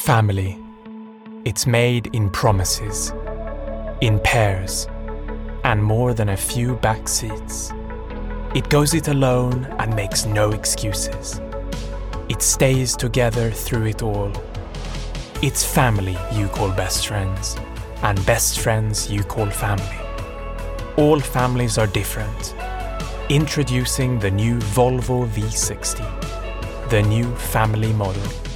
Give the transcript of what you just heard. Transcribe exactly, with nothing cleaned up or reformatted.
Family. It's made in promises, in pairs, and more than a few back seats. It goes it alone and makes no excuses. It stays together through it all. It's family you call best friends, and best friends you call family. All families are different. Introducing the new Volvo V sixty, the new family model.